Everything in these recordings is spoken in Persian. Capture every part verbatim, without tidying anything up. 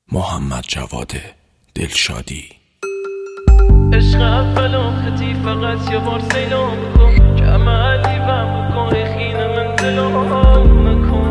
محمد جواد دلشادی. عشق اولم خطی فقط یه بار سیلام کن که عملی و مکن خینه من دلام مکن.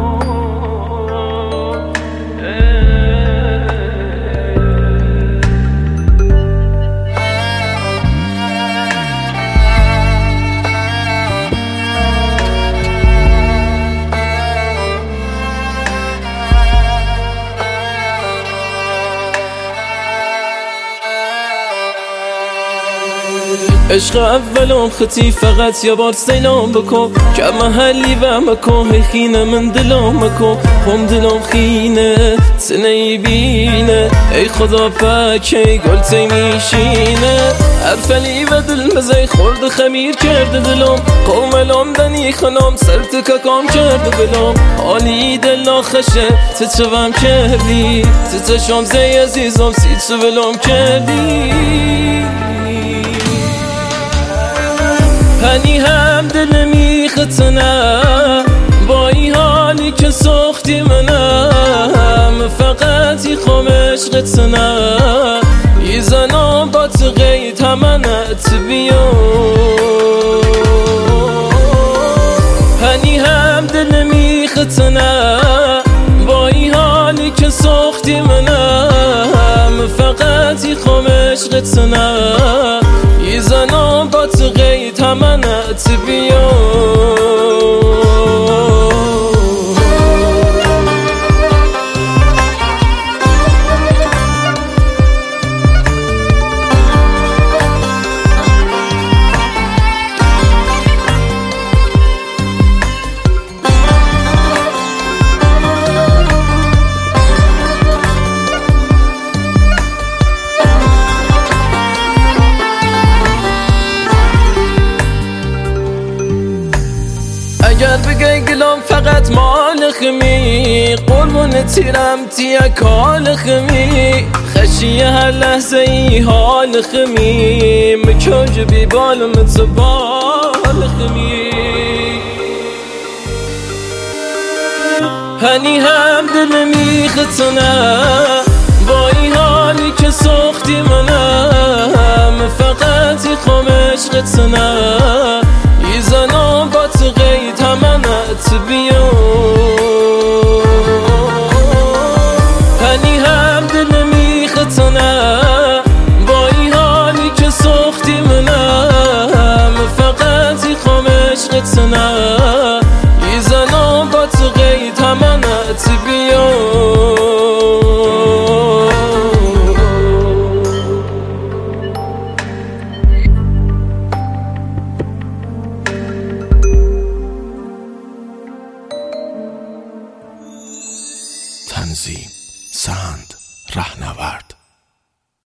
عشق اولم خطی فقط یه بار سیلام بکن که محلی و مکان خینه من دلام مکن. هم دلام خینه تنهی بینه ای خدا پاکی گل تی میشینه. حرفلی و دل مزای خورد خمیر کرده دلم قوم الام دنی خنام سر تککام کرده بلام. حالی دل ناخشه تچوام کردی تتشام زی عزیزم سی تو بلام کردی. هنی هم دل میختنه با این حالی که ساختی منم فقط ی خوم عشقتنه ی زنم با تغیید همنت بیا. هنی هم دل میختنه با این حالی که ساختی منم فقط ی خوم عشقتنه ی زنم با تغیید همنت بیا. اگر بگی گلام فقط مال خمی قربون تیرم تیه کال خمی خشی هر لحظه ای حال خمی مکوج بی بالم تو بال خمی. هنی هم دل میختنه با این حالی که ساختی منم فقط ی خوم عشقتنه ی زنم با تغیید همنت بیا. هنی هم دل میختنه با این حالی که ساختی منم فقط ی خوم عشقتنه ی زنم با تغیید همنت بیا. تنظیم سند رهنورد